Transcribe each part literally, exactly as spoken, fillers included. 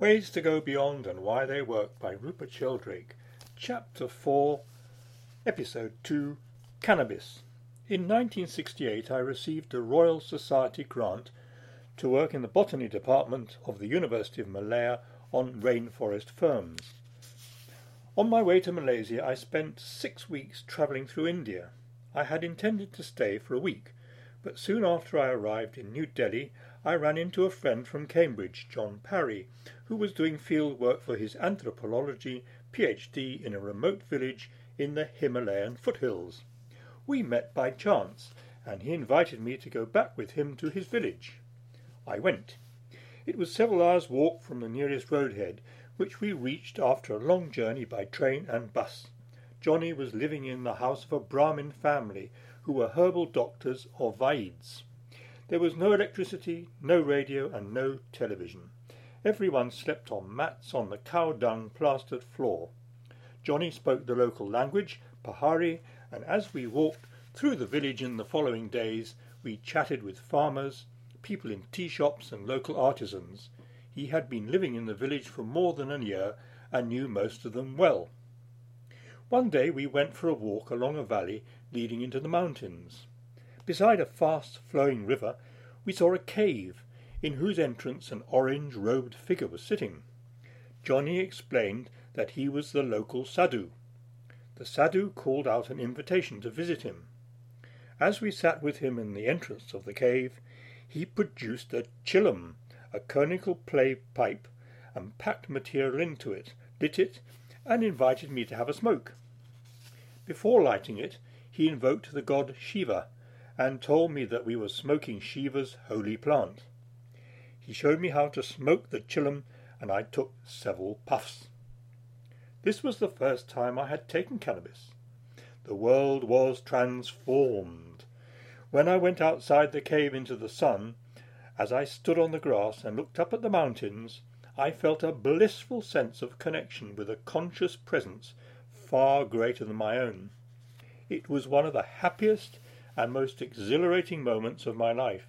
Ways to Go Beyond and Why They Work by Rupert Sheldrake. Chapter four, Episode two, Cannabis. In nineteen sixty-eight I received a Royal Society grant to work in the botany department of the University of Malaya on rainforest ferns. On my way to Malaysia I spent six weeks travelling through India. I had intended to stay for a week, but soon after I arrived in New Delhi I ran into a friend from Cambridge, John Parry, who was doing field work for his anthropology PhD in a remote village in the Himalayan foothills. We met by chance, and he invited me to go back with him to his village. I went. It was several hours' walk from the nearest roadhead, which we reached after a long journey by train and bus. Johnny was living in the house of a Brahmin family who were herbal doctors or Vaids. There was no electricity, no radio, and no television. Everyone slept on mats on the cow-dung plastered floor. Johnny spoke the local language, Pahari, and as we walked through the village in the following days, we chatted with farmers, people in tea shops, and local artisans. He had been living in the village for more than a year and knew most of them well. One day we went for a walk along a valley leading into the mountains. Beside a fast-flowing river, we saw a cave, in whose entrance an orange-robed figure was sitting. Johnny explained that he was the local sadhu. The sadhu called out an invitation to visit him. As we sat with him in the entrance of the cave, he produced a chillum, a conical clay pipe, and packed material into it, lit it, and invited me to have a smoke. Before lighting it, he invoked the god Shiva, and told me that we were smoking Shiva's holy plant. He showed me how to smoke the chillum, and I took several puffs. This was the first time I had taken cannabis. The world was transformed. When I went outside the cave into the sun, as I stood on the grass and looked up at the mountains, I felt a blissful sense of connection with a conscious presence far greater than my own. It was one of the happiest and most exhilarating moments of my life.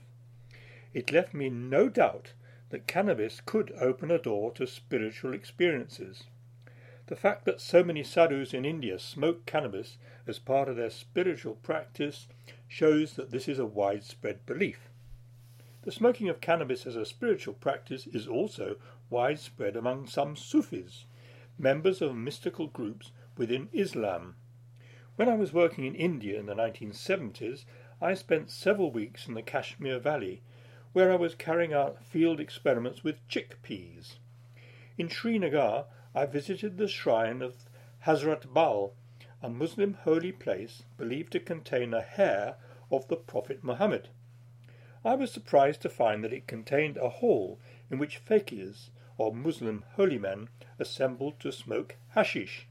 It left me no doubt that cannabis could open a door to spiritual experiences. The fact that so many sadhus in India smoke cannabis as part of their spiritual practice shows that this is a widespread belief. The smoking of cannabis as a spiritual practice is also widespread among some Sufis, members of mystical groups within Islam. When I was working in India in the nineteen seventies, I spent several weeks in the Kashmir Valley, where I was carrying out field experiments with chickpeas. In Srinagar, I visited the shrine of Hazrat Bal, a Muslim holy place believed to contain a hair of the Prophet Muhammad. I was surprised to find that it contained a hall in which fakirs, or Muslim holy men, assembled to smoke hashish.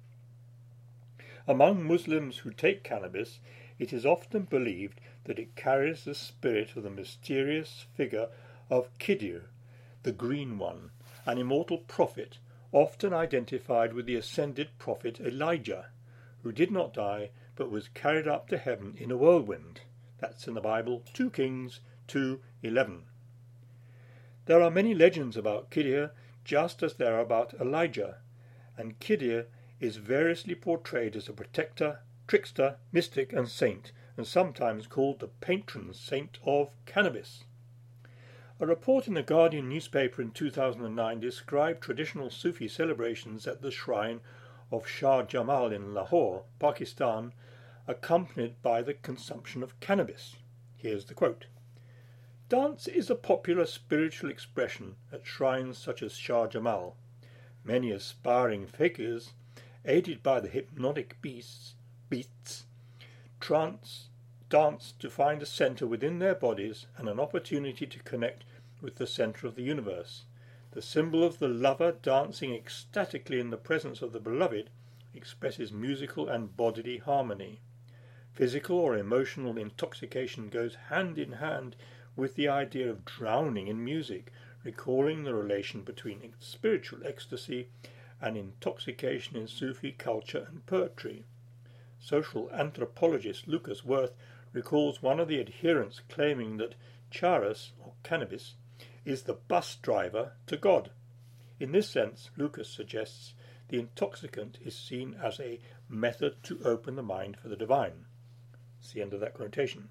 Among Muslims who take cannabis, it is often believed that it carries the spirit of the mysterious figure of Khidir, the Green One, an immortal prophet, often identified with the ascended prophet Elijah, who did not die but was carried up to heaven in a whirlwind. That's in the Bible, two Kings two eleven. There are many legends about Khidir, just as there are about Elijah, and Khidir is variously portrayed as a protector, trickster, mystic, and saint, and sometimes called the patron saint of cannabis. A report in the Guardian newspaper in two thousand nine described traditional Sufi celebrations at the shrine of Shah Jamal in Lahore, Pakistan, accompanied by the consumption of cannabis. Here's the quote. Dance is a popular spiritual expression at shrines such as Shah Jamal. Many aspiring fakirs, aided by the hypnotic beasts, beats, trance, dance to find a centre within their bodies and an opportunity to connect with the centre of the universe. The symbol of the lover dancing ecstatically in the presence of the beloved expresses musical and bodily harmony. Physical or emotional intoxication goes hand in hand with the idea of drowning in music, recalling the relation between spiritual ecstasy and intoxication in Sufi culture and poetry. Social anthropologist Lucas Worth recalls one of the adherents claiming that charas, or cannabis, is the bus driver to God. In this sense, Lucas suggests the intoxicant is seen as a method to open the mind for the divine. It's the end of that quotation.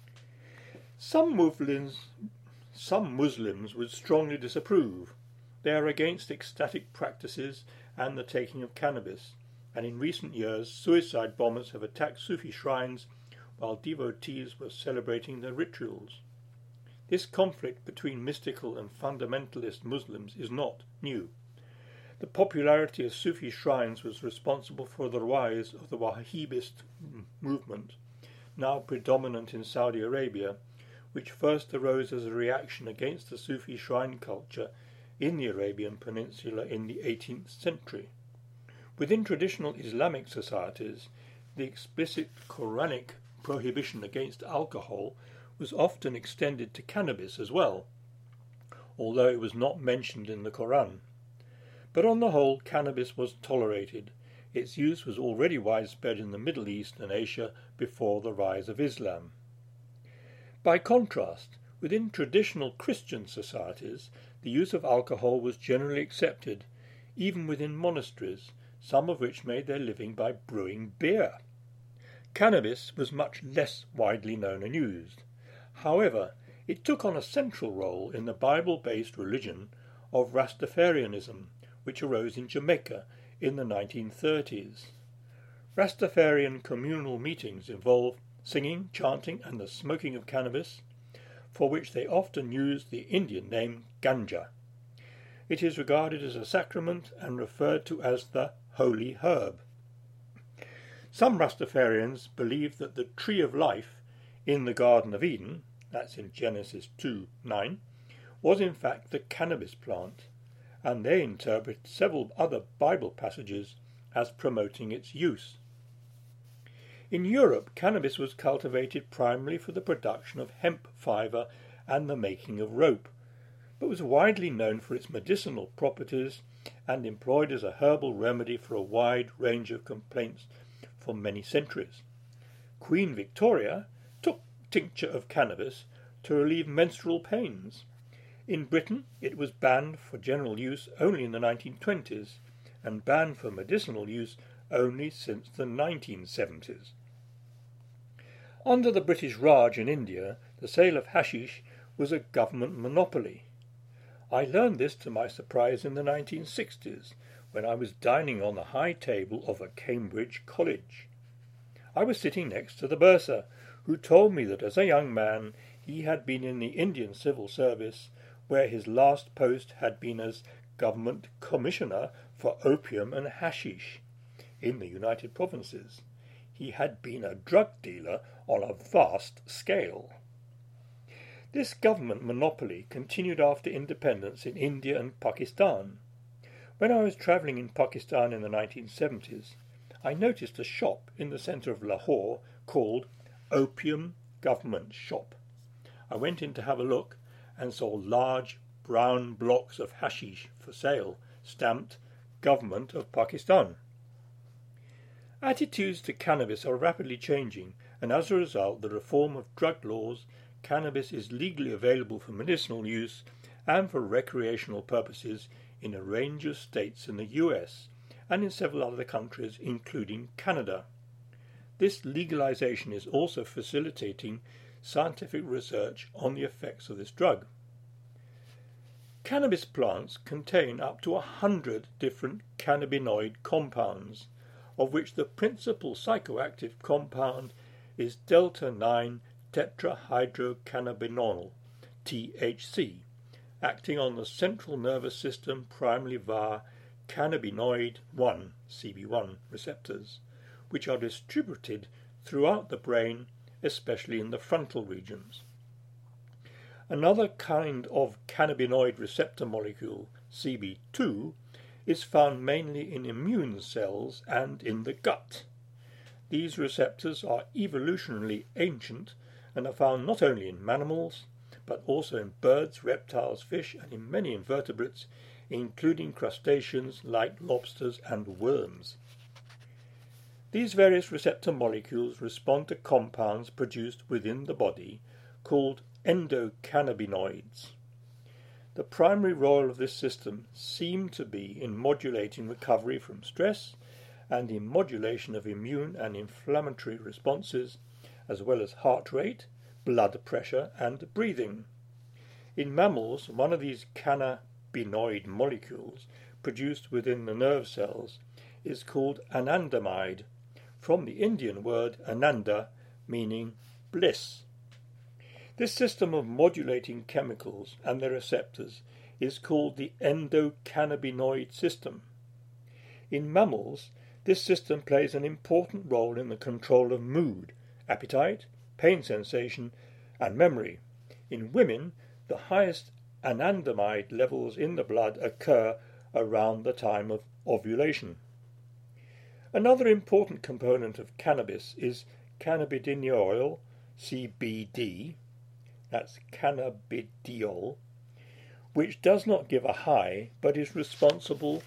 Some Muslims, some Muslims would strongly disapprove. They are against ecstatic practices and the taking of cannabis, and in recent years suicide bombers have attacked Sufi shrines while devotees were celebrating their rituals. This conflict between mystical and fundamentalist Muslims is not new. The popularity of Sufi shrines was responsible for the rise of the Wahhabist movement, now predominant in Saudi Arabia, which first arose as a reaction against the Sufi shrine culture in the Arabian Peninsula in the eighteenth century. Within traditional Islamic societies, the explicit Quranic prohibition against alcohol was often extended to cannabis as well, although it was not mentioned in the Quran. But on the whole, cannabis was tolerated. Its use was already widespread in the Middle East and Asia before the rise of Islam. By contrast, within traditional Christian societies, the use of alcohol was generally accepted, even within monasteries, some of which made their living by brewing beer. Cannabis was much less widely known and used. However, it took on a central role in the Bible-based religion of Rastafarianism, which arose in Jamaica in the nineteen thirties. Rastafarian communal meetings involve singing, chanting, and the smoking of cannabis, for which they often use the Indian name ganja. It is regarded as a sacrament and referred to as the holy herb. Some Rastafarians believe that the tree of life in the Garden of Eden, that's in Genesis two nine, was in fact the cannabis plant, and they interpret several other Bible passages as promoting its use. In Europe, cannabis was cultivated primarily for the production of hemp fibre and the making of rope, but was widely known for its medicinal properties and employed as a herbal remedy for a wide range of complaints for many centuries. Queen Victoria took tincture of cannabis to relieve menstrual pains. In Britain, it was banned for general use only in the nineteen twenties and banned for medicinal use only since the nineteen seventies. Under the British Raj in India, the sale of hashish was a government monopoly. I learned this to my surprise in the nineteen sixties, when I was dining on the high table of a Cambridge college. I was sitting next to the bursar, who told me that as a young man he had been in the Indian civil service, where his last post had been as government commissioner for opium and hashish in the United Provinces. He had been a drug dealer on a vast scale. This government monopoly continued after independence in India and Pakistan. When I was travelling in Pakistan in the nineteen seventies, I noticed a shop in the centre of Lahore called Opium Government Shop. I went in to have a look and saw large brown blocks of hashish for sale, stamped Government of Pakistan. Attitudes to cannabis are rapidly changing, and as a result, the reform of drug laws, cannabis is legally available for medicinal use and for recreational purposes in a range of states in the U S and in several other countries, including Canada. This legalization is also facilitating scientific research on the effects of this drug. Cannabis plants contain up to a hundred different cannabinoid compounds, of which the principal psychoactive compound is delta nine tetrahydrocannabinol, T H C, acting on the central nervous system primarily via cannabinoid one, C B one, receptors, which are distributed throughout the brain, especially in the frontal regions. Another kind of cannabinoid receptor molecule, C B two, is found mainly in immune cells and in the gut. These receptors are evolutionarily ancient and are found not only in mammals, but also in birds, reptiles, fish, and in many invertebrates, including crustaceans like lobsters and worms. These various receptor molecules respond to compounds produced within the body called endocannabinoids. The primary role of this system seemed to be in modulating recovery from stress and in modulation of immune and inflammatory responses, as well as heart rate, blood pressure, and breathing. In mammals, one of these cannabinoid molecules produced within the nerve cells is called anandamide, from the Indian word ananda, meaning bliss. This system of modulating chemicals and their receptors is called the endocannabinoid system. In mammals, this system plays an important role in the control of mood, appetite, pain sensation, and memory. In women, the highest anandamide levels in the blood occur around the time of ovulation. Another important component of cannabis is cannabidiol, C B D, that's cannabidiol, which does not give a high but is responsible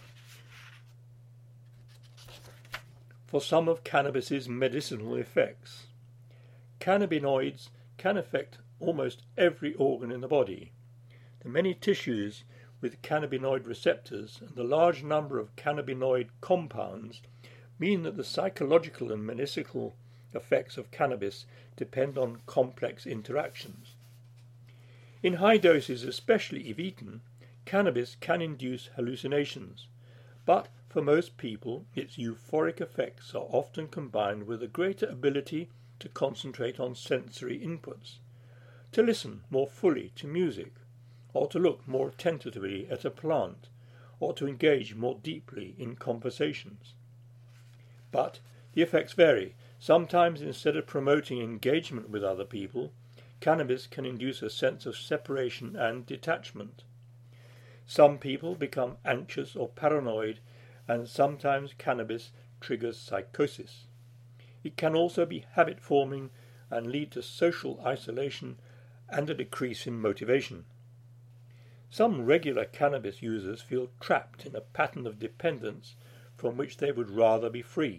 for some of cannabis's medicinal effects. Cannabinoids can affect almost every organ in the body. The many tissues with cannabinoid receptors and the large number of cannabinoid compounds mean that the psychological and medicinal effects of cannabis depend on complex interactions. In high doses, especially if eaten, cannabis can induce hallucinations, but for most people its euphoric effects are often combined with a greater ability to concentrate on sensory inputs, to listen more fully to music, or to look more attentively at a plant, or to engage more deeply in conversations. But the effects vary. Sometimes, instead of promoting engagement with other people, cannabis can induce a sense of separation and detachment. Some people become anxious or paranoid, and sometimes cannabis triggers psychosis. It can also be habit-forming and lead to social isolation and a decrease in motivation. Some regular cannabis users feel trapped in a pattern of dependence from which they would rather be free.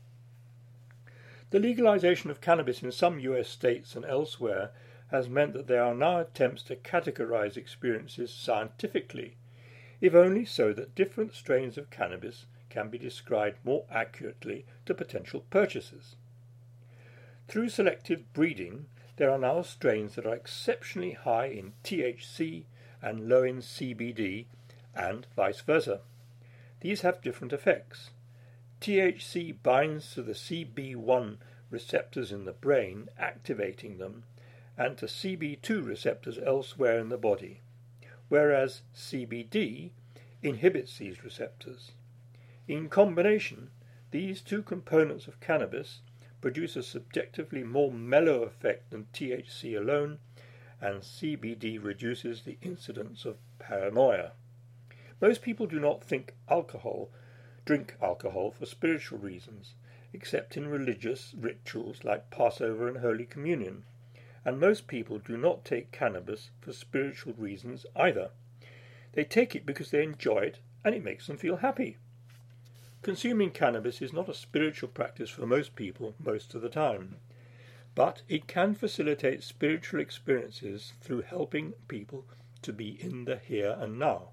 The legalization of cannabis in some U S states and elsewhere has meant that there are now attempts to categorize experiences scientifically, if only so that different strains of cannabis can be described more accurately to potential purchasers. Through selective breeding, there are now strains that are exceptionally high in T H C and low in C B D, and vice versa. These have different effects. T H C binds to the C B one receptors in the brain, activating them, and to C B two receptors elsewhere in the body, whereas C B D inhibits these receptors. In combination, these two components of cannabis produce a subjectively more mellow effect than T H C alone, and C B D reduces the incidence of paranoia. Most people do not think alcohol, drink alcohol for spiritual reasons, except in religious rituals like Passover and Holy Communion, and most people do not take cannabis for spiritual reasons either. They take it because they enjoy it and it makes them feel happy. Consuming cannabis is not a spiritual practice for most people most of the time, but it can facilitate spiritual experiences through helping people to be in the here and now.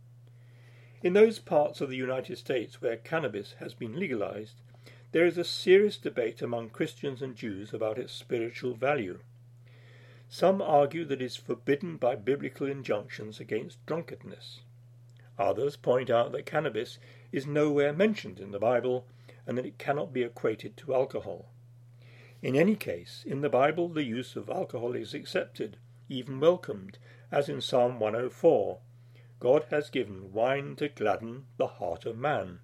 In those parts of the United States where cannabis has been legalized, there is a serious debate among Christians and Jews about its spiritual value. Some argue that it is forbidden by biblical injunctions against drunkenness. Others point out that cannabis is nowhere mentioned in the Bible and that it cannot be equated to alcohol. In any case, in the Bible the use of alcohol is accepted, even welcomed, as in Psalm one oh four. God has given wine to gladden the heart of man.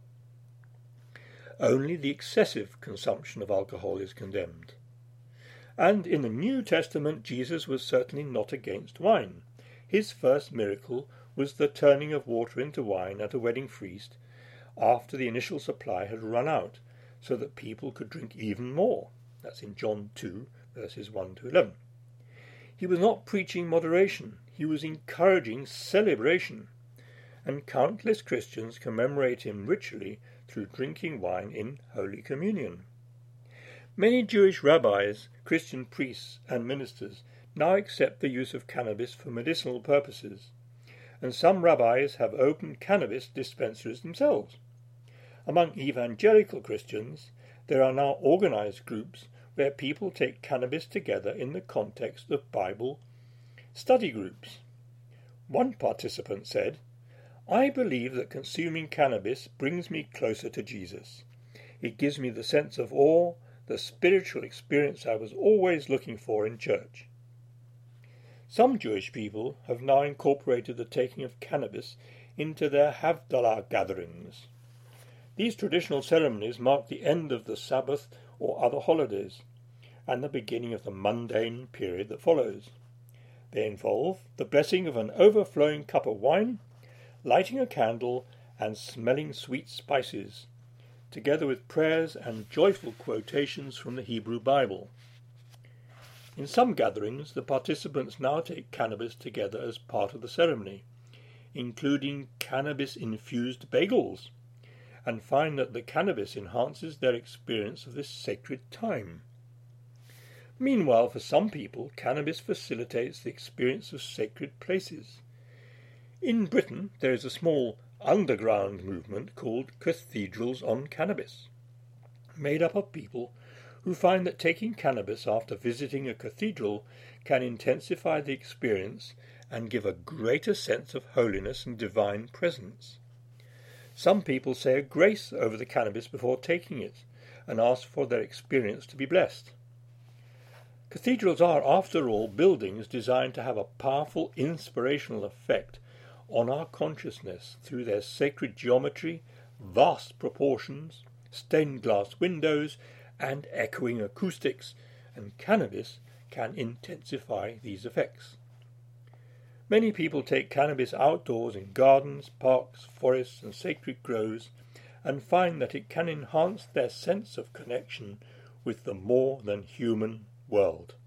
Only the excessive consumption of alcohol is condemned. And in the New Testament, Jesus was certainly not against wine. His first miracle was the turning of water into wine at a wedding feast after the initial supply had run out, so that people could drink even more. That's in John two, verses one to eleven. He was not preaching moderation, he was encouraging celebration, and countless Christians commemorate him ritually through drinking wine in Holy Communion. Many Jewish rabbis, Christian priests, and ministers now accept the use of cannabis for medicinal purposes, and some rabbis have opened cannabis dispensaries themselves. Among evangelical Christians, there are now organized groups where people take cannabis together in the context of Bible study groups. One participant said, "I believe that consuming cannabis brings me closer to Jesus. It gives me the sense of awe, the spiritual experience I was always looking for in church." Some Jewish people have now incorporated the taking of cannabis into their Havdalah gatherings. These traditional ceremonies mark the end of the Sabbath or other holidays, and the beginning of the mundane period that follows. They involve the blessing of an overflowing cup of wine, lighting a candle, and smelling sweet spices, together with prayers and joyful quotations from the Hebrew Bible. In some gatherings, the participants now take cannabis together as part of the ceremony, including cannabis-infused bagels, and find that the cannabis enhances their experience of this sacred time. Meanwhile, for some people, cannabis facilitates the experience of sacred places. In Britain, there is a small underground movement called Cathedrals on Cannabis, made up of people who find that taking cannabis after visiting a cathedral can intensify the experience and give a greater sense of holiness and divine presence. Some people say a grace over the cannabis before taking it and ask for their experience to be blessed. Cathedrals are, after all, buildings designed to have a powerful inspirational effect on our consciousness through their sacred geometry, vast proportions, stained glass windows, and echoing acoustics, and cannabis can intensify these effects. Many people take cannabis outdoors in gardens, parks, forests, and sacred groves, and find that it can enhance their sense of connection with the more than human world.